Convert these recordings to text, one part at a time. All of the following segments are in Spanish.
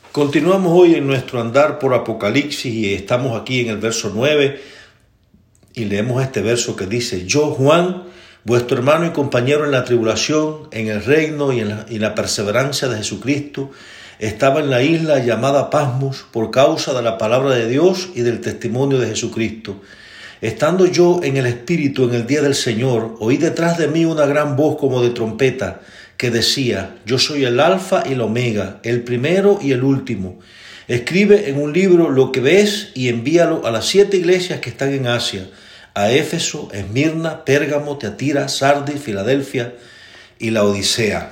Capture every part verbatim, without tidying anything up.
Continuamos hoy en nuestro andar por Apocalipsis y estamos aquí en el verso nueve y leemos este verso que dice: Yo, Juan, vuestro hermano y compañero en la tribulación, en el reino y en la, y la perseverancia de Jesucristo, estaba en la isla llamada Pasmos por causa de la palabra de Dios y del testimonio de Jesucristo. Estando yo en el Espíritu en el día del Señor, oí detrás de mí una gran voz como de trompeta, que decía: Yo soy el Alfa y el Omega, el primero y el último. Escribe en un libro lo que ves y envíalo a las siete iglesias que están en Asia, a Éfeso, Esmirna, Pérgamo, Teatira, Sardis, Filadelfia y la Odisea.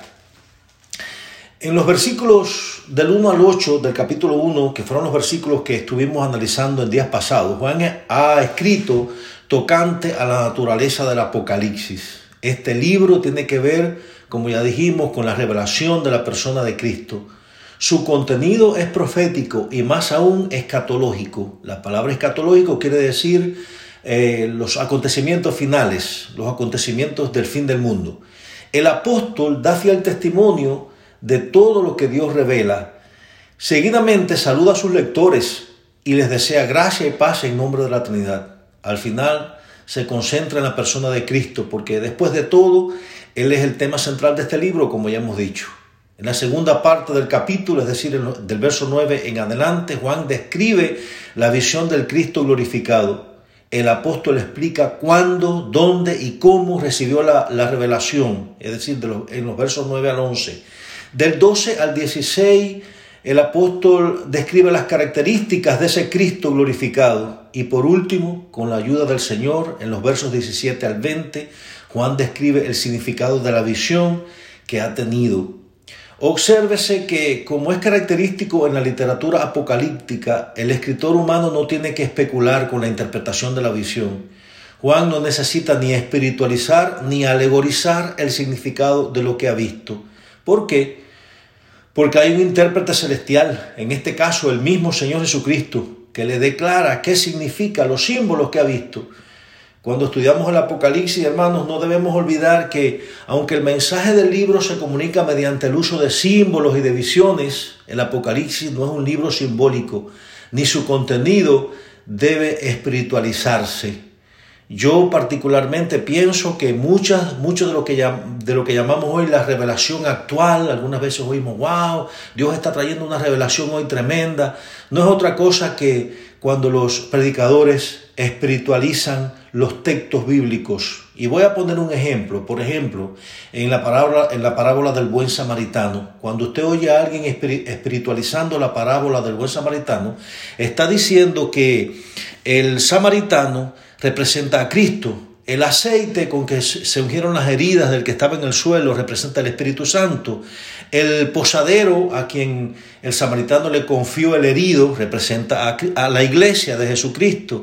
En los versículos del uno al ocho del capítulo uno, que fueron los versículos que estuvimos analizando en días pasados, Juan ha escrito tocante a la naturaleza del Apocalipsis. Este libro tiene que ver, como ya dijimos, con la revelación de la persona de Cristo. Su contenido es profético y más aún escatológico. La palabra escatológico quiere decir eh, los acontecimientos finales, los acontecimientos del fin del mundo. El apóstol da fiel testimonio de todo lo que Dios revela. Seguidamente saluda a sus lectores y les desea gracia y paz en nombre de la Trinidad. Al final se concentra en la persona de Cristo, porque después de todo, Él es el tema central de este libro, como ya hemos dicho. En la segunda parte del capítulo, es decir, del verso nueve en adelante, Juan describe la visión del Cristo glorificado. El apóstol explica cuándo, dónde y cómo recibió la, la revelación, es decir, de los, en los versos nueve al once. Del doce al dieciséis, el apóstol describe las características de ese Cristo glorificado. Y por último, con la ayuda del Señor, en los versos diecisiete al veinte, Juan describe el significado de la visión que ha tenido. Obsérvese que, como es característico en la literatura apocalíptica, el escritor humano no tiene que especular con la interpretación de la visión. Juan no necesita ni espiritualizar ni alegorizar el significado de lo que ha visto. ¿Por qué? Porque hay un intérprete celestial, en este caso el mismo Señor Jesucristo, que le declara qué significa los símbolos que ha visto. Cuando estudiamos el Apocalipsis, hermanos, no debemos olvidar que, aunque el mensaje del libro se comunica mediante el uso de símbolos y de visiones, el Apocalipsis no es un libro simbólico, ni su contenido debe espiritualizarse. Yo particularmente pienso que muchas, mucho de lo que, de lo que llamamos hoy la revelación actual, algunas veces oímos, wow, Dios está trayendo una revelación hoy tremenda, no es otra cosa que cuando los predicadores espiritualizan los textos bíblicos. Y voy a poner un ejemplo. Por ejemplo, en la parábola, en la parábola del buen samaritano, cuando usted oye a alguien espiritualizando la parábola del buen samaritano, está diciendo que el samaritano representa a Cristo. El aceite con que se ungieron las heridas del que estaba en el suelo representa al Espíritu Santo. El posadero a quien el samaritano le confió el herido representa a, a la iglesia de Jesucristo.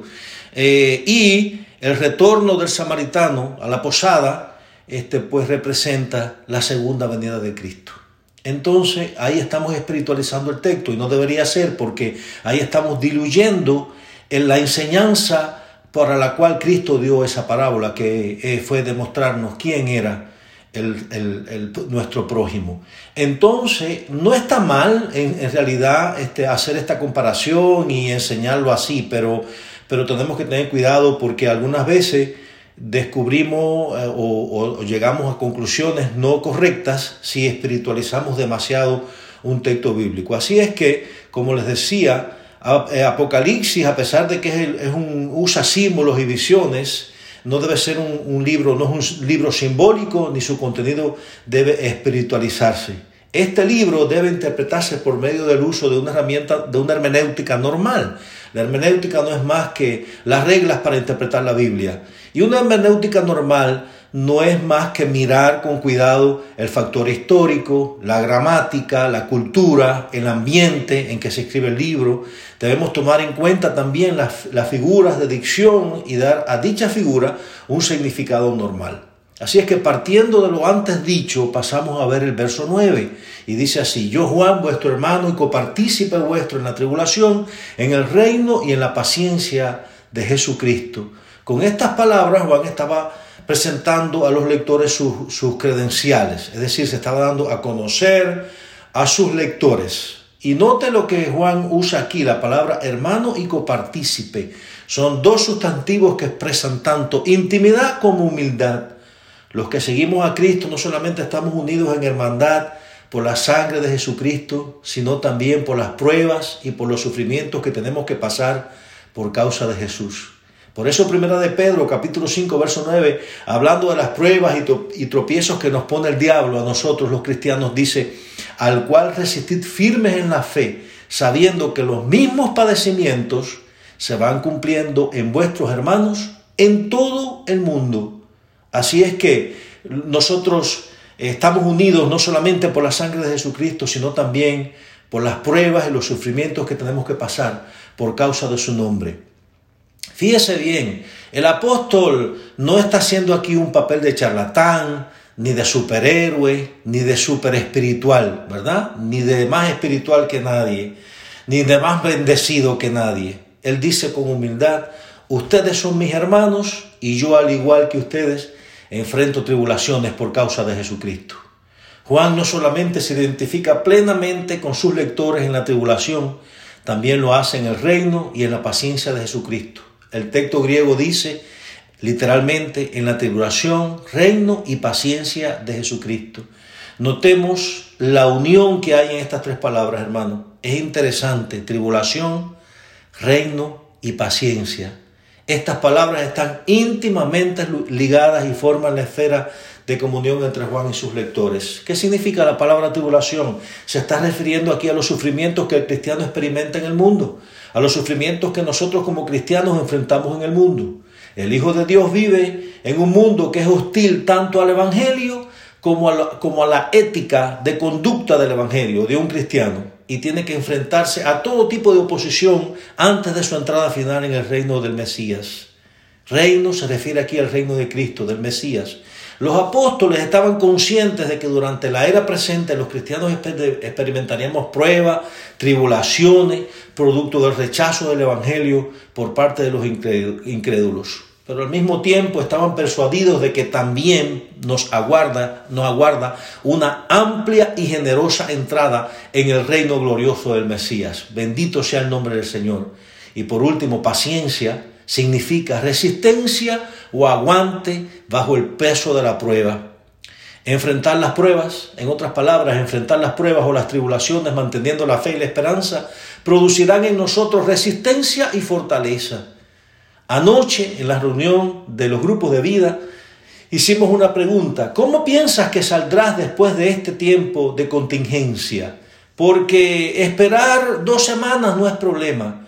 Eh, y el retorno del samaritano a la posada, este pues representa la segunda venida de Cristo. Entonces ahí estamos espiritualizando el texto y no debería ser, porque ahí estamos diluyendo en la enseñanza para la cual Cristo dio esa parábola, que eh, fue demostrarnos quién era el, el, el, nuestro prójimo. Entonces, no está mal en, en realidad este, hacer esta comparación y enseñarlo así, pero, pero tenemos que tener cuidado, porque algunas veces descubrimos eh, o, o llegamos a conclusiones no correctas si espiritualizamos demasiado un texto bíblico. Así es que, como les decía, Apocalipsis, a pesar de que es, el, es un, usa símbolos y visiones, no debe ser un, un libro, no es un libro simbólico, ni su contenido debe espiritualizarse. Este libro debe interpretarse por medio del uso de una herramienta, de una hermenéutica normal. La hermenéutica no es más que las reglas para interpretar la Biblia. Y una hermenéutica normal no es más que mirar con cuidado el factor histórico, la gramática, la cultura, el ambiente en que se escribe el libro. Debemos tomar en cuenta también las, las figuras de dicción y dar a dicha figura un significado normal. Así es que, partiendo de lo antes dicho, pasamos a ver el verso nueve. Y dice así: Yo, Juan, vuestro hermano y copartícipe vuestro en la tribulación, en el reino y en la paciencia de Jesucristo. Con estas palabras, Juan estaba presentando a los lectores sus, sus credenciales, es decir, se estaba dando a conocer a sus lectores. Y note lo que Juan usa aquí, la palabra hermano y copartícipe. Son dos sustantivos que expresan tanto intimidad como humildad. Los que seguimos a Cristo no solamente estamos unidos en hermandad por la sangre de Jesucristo, sino también por las pruebas y por los sufrimientos que tenemos que pasar por causa de Jesús. Por eso Primera de Pedro, capítulo cinco, verso nueve, hablando de las pruebas y tropiezos que nos pone el diablo a nosotros los cristianos, dice: al cual resistid firmes en la fe, sabiendo que los mismos padecimientos se van cumpliendo en vuestros hermanos en todo el mundo. Así es que nosotros estamos unidos no solamente por la sangre de Jesucristo, sino también por las pruebas y los sufrimientos que tenemos que pasar por causa de su nombre. Fíjese bien, el apóstol no está haciendo aquí un papel de charlatán, ni de superhéroe, ni de super espiritual, ¿verdad? Ni de más espiritual que nadie, ni de más bendecido que nadie. Él dice con humildad: ustedes son mis hermanos y yo, al igual que ustedes, enfrento tribulaciones por causa de Jesucristo. Juan no solamente se identifica plenamente con sus lectores en la tribulación, también lo hace en el reino y en la paciencia de Jesucristo. El texto griego dice literalmente: en la tribulación, reino y paciencia de Jesucristo. Notemos la unión que hay en estas tres palabras, hermano. Es interesante: tribulación, reino y paciencia. Estas palabras están íntimamente ligadas y forman la esfera de comunión entre Juan y sus lectores. ¿Qué significa la palabra tribulación? Se está refiriendo aquí a los sufrimientos que el cristiano experimenta en el mundo, a los sufrimientos que nosotros como cristianos enfrentamos en el mundo. El Hijo de Dios vive en un mundo que es hostil tanto al Evangelio como a la, como a la ética de conducta del Evangelio de un cristiano, y tiene que enfrentarse a todo tipo de oposición antes de su entrada final en el reino del Mesías. Reino se refiere aquí al reino de Cristo, del Mesías. Los apóstoles estaban conscientes de que durante la era presente los cristianos experimentaríamos pruebas, tribulaciones, producto del rechazo del Evangelio por parte de los incrédulos. Pero al mismo tiempo estaban persuadidos de que también nos aguarda, nos aguarda una amplia y generosa entrada en el reino glorioso del Mesías. Bendito sea el nombre del Señor. Y por último, paciencia significa resistencia o aguante bajo el peso de la prueba. Enfrentar las pruebas, en otras palabras, enfrentar las pruebas o las tribulaciones manteniendo la fe y la esperanza, producirán en nosotros resistencia y fortaleza. Anoche, en la reunión de los grupos de vida, hicimos una pregunta: ¿cómo piensas que saldrás después de este tiempo de contingencia? Porque esperar dos semanas no es problema,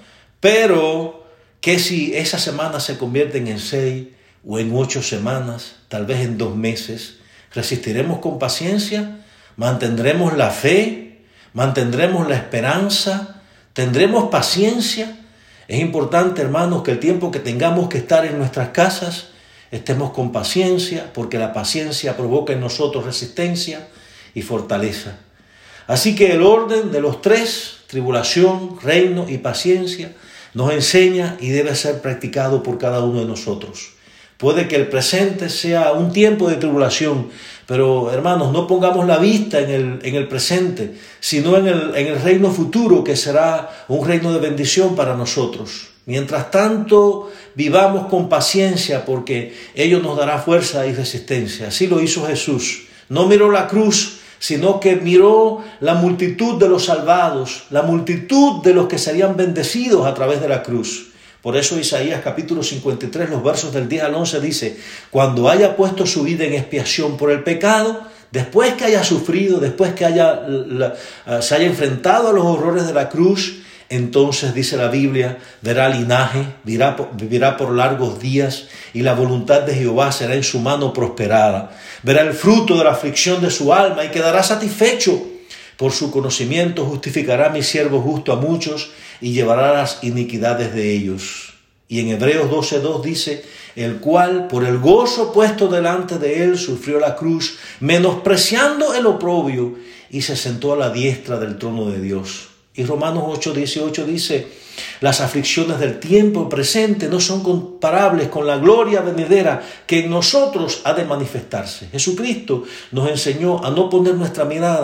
pero ¿qué si esas semanas se convierten en seis o en ocho semanas, tal vez en dos meses? ¿Resistiremos con paciencia? ¿Mantendremos la fe? ¿Mantendremos la esperanza? ¿Tendremos paciencia? Es importante, hermanos, que el tiempo que tengamos que estar en nuestras casas estemos con paciencia, porque la paciencia provoca en nosotros resistencia y fortaleza. Así que el orden de los tres, tribulación, reino y paciencia, nos enseña y debe ser practicado por cada uno de nosotros. Puede que el presente sea un tiempo de tribulación, pero hermanos, no pongamos la vista en el, en el presente, sino en el, en el reino futuro, que será un reino de bendición para nosotros. Mientras tanto, vivamos con paciencia, porque ello nos dará fuerza y resistencia. Así lo hizo Jesús. No miró la cruz, sino que miró la multitud de los salvados, la multitud de los que serían bendecidos a través de la cruz. Por eso Isaías capítulo cincuenta y tres, los versos del diez al once dice: cuando haya puesto su vida en expiación por el pecado, después que haya sufrido, después que haya, la, se haya enfrentado a los horrores de la cruz, entonces, dice la Biblia, verá linaje, vivirá, vivirá por largos días, y la voluntad de Jehová será en su mano prosperada. Verá el fruto de la aflicción de su alma y quedará satisfecho. Por su conocimiento justificará mi siervo justo a muchos y llevará las iniquidades de ellos. Y en Hebreos doce dos dice: el cual por el gozo puesto delante de él sufrió la cruz, menospreciando el oprobio, y se sentó a la diestra del trono de Dios. Y Romanos ocho dieciocho dice: las aflicciones del tiempo presente no son comparables con la gloria venidera que en nosotros ha de manifestarse. Jesucristo nos enseñó a no poner nuestra mirada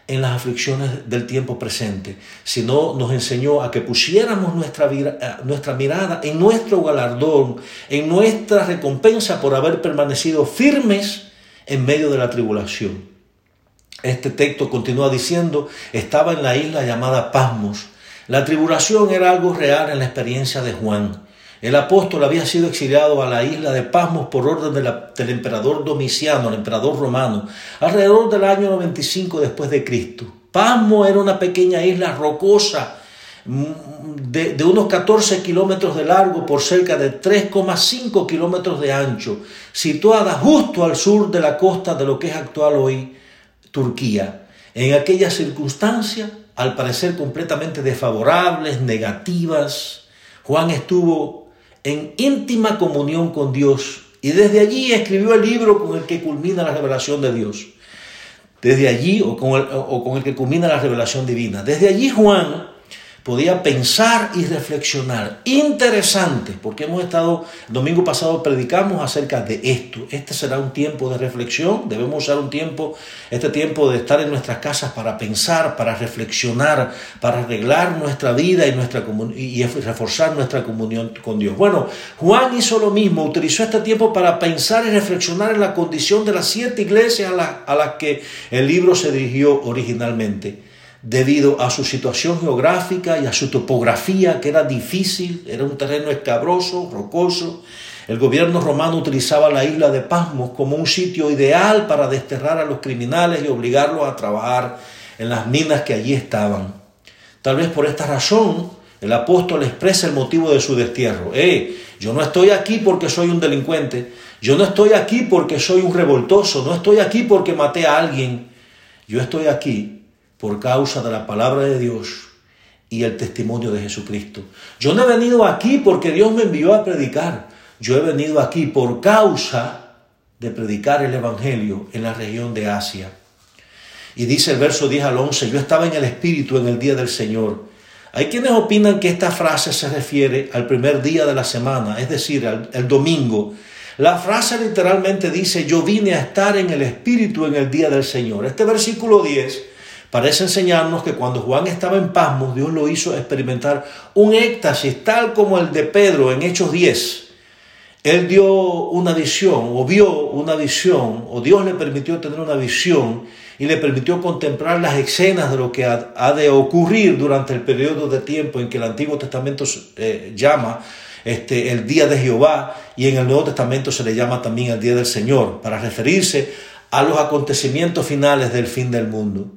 en las aflicciones del tiempo presente, sino nos enseñó a que pusiéramos nuestra, nuestra mirada en nuestro galardón, en nuestra recompensa por haber permanecido firmes en medio de la tribulación. Este texto continúa diciendo, estaba en la isla llamada Pasmos. La tribulación era algo real en la experiencia de Juan. El apóstol había sido exiliado a la isla de Pasmos por orden de la, del emperador Domiciano, el emperador romano, alrededor del año noventa y cinco después de Cristo. Pasmos era una pequeña isla rocosa de, de unos catorce kilómetros de largo por cerca de tres coma cinco kilómetros de ancho, situada justo al sur de la costa de lo que es actual hoy Turquía. En aquella circunstancia, al parecer completamente desfavorables, negativas, Juan estuvo en íntima comunión con Dios y desde allí escribió el libro con el que culmina la revelación de Dios. Desde allí, o con el, o con el que culmina la revelación divina. Desde allí Juan podía pensar y reflexionar. Interesante, porque hemos estado, el domingo pasado predicamos acerca de esto. Este será un tiempo de reflexión. Debemos usar un tiempo, este tiempo de estar en nuestras casas para pensar, para reflexionar, para arreglar nuestra vida y, nuestra comun- y reforzar nuestra comunión con Dios. Bueno, Juan hizo lo mismo, utilizó este tiempo para pensar y reflexionar en la condición de las siete iglesias a, la, a las que el libro se dirigió originalmente. Debido a su situación geográfica y a su topografía, que era difícil, era un terreno escabroso, rocoso, el gobierno romano utilizaba la isla de Pasmos como un sitio ideal para desterrar a los criminales y obligarlos a trabajar en las minas que allí estaban. Tal vez por esta razón, el apóstol expresa el motivo de su destierro. Eh, yo no estoy aquí porque soy un delincuente, yo no estoy aquí porque soy un revoltoso, no estoy aquí porque maté a alguien, yo estoy aquí por causa de la palabra de Dios y el testimonio de Jesucristo. Yo no he venido aquí porque Dios me envió a predicar. Yo he venido aquí por causa de predicar el Evangelio en la región de Asia. Y dice el verso diez al once, yo estaba en el Espíritu en el día del Señor. Hay quienes opinan que esta frase se refiere al primer día de la semana, es decir, al el domingo. La frase literalmente dice, yo vine a estar en el Espíritu en el día del Señor. Este versículo diez parece enseñarnos que cuando Juan estaba en Pasmos, Dios lo hizo experimentar un éxtasis tal como el de Pedro en Hechos diez. Él dio una visión, o vio una visión, o Dios le permitió tener una visión y le permitió contemplar las escenas de lo que ha, ha de ocurrir durante el periodo de tiempo en que el Antiguo Testamento eh, llama este, el día de Jehová, y en el Nuevo Testamento se le llama también el día del Señor, para referirse a los acontecimientos finales del fin del mundo.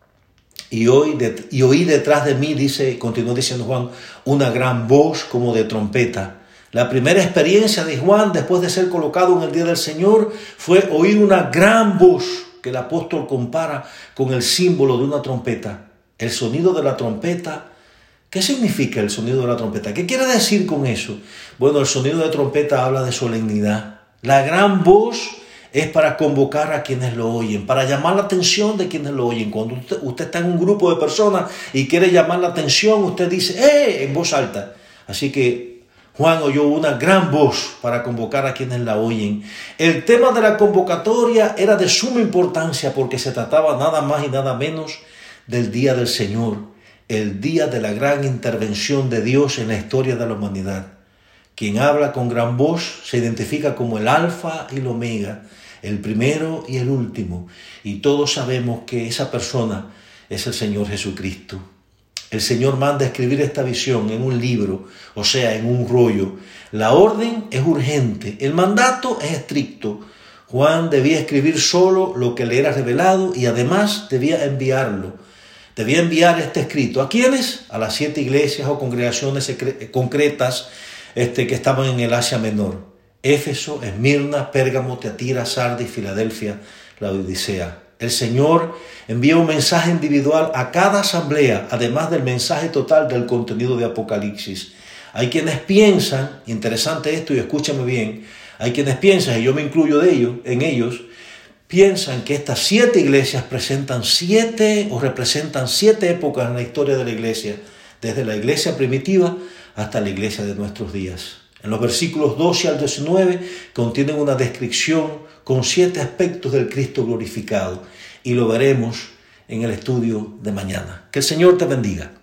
Y, hoy de, y oí detrás de mí, dice, continuó diciendo Juan, una gran voz como de trompeta. La primera experiencia de Juan después de ser colocado en el día del Señor fue oír una gran voz que el apóstol compara con el símbolo de una trompeta. El sonido de la trompeta. ¿Qué significa el sonido de la trompeta? ¿Qué quiere decir con eso? Bueno, el sonido de trompeta habla de solemnidad. La gran voz es para convocar a quienes lo oyen, para llamar la atención de quienes lo oyen. Cuando usted, usted está en un grupo de personas y quiere llamar la atención, usted dice, ¡eh!, en voz alta. Así que Juan oyó una gran voz para convocar a quienes la oyen. El tema de la convocatoria era de suma importancia porque se trataba nada más y nada menos del día del Señor, el día de la gran intervención de Dios en la historia de la humanidad. Quien habla con gran voz se identifica como el alfa y el omega, el primero y el último, y todos sabemos que esa persona es el Señor Jesucristo. El Señor manda escribir esta visión en un libro, o sea, en un rollo. La orden es urgente, el mandato es estricto. Juan debía escribir solo lo que le era revelado y además debía enviarlo. Debía enviar este escrito. ¿A quiénes? A las siete iglesias o congregaciones concretas este, que estaban en el Asia Menor. Éfeso, Esmirna, Pérgamo, Teatira, Sardis, Filadelfia, la Odisea. El Señor envía un mensaje individual a cada asamblea, además del mensaje total del contenido de Apocalipsis. Hay quienes piensan, interesante esto y escúchame bien, hay quienes piensan, y yo me incluyo de ellos, en ellos, piensan que estas siete iglesias presentan siete o representan siete épocas en la historia de la iglesia, desde la iglesia primitiva hasta la iglesia de nuestros días. En los versículos doce al diecinueve contienen una descripción con siete aspectos del Cristo glorificado y lo veremos en el estudio de mañana. Que el Señor te bendiga.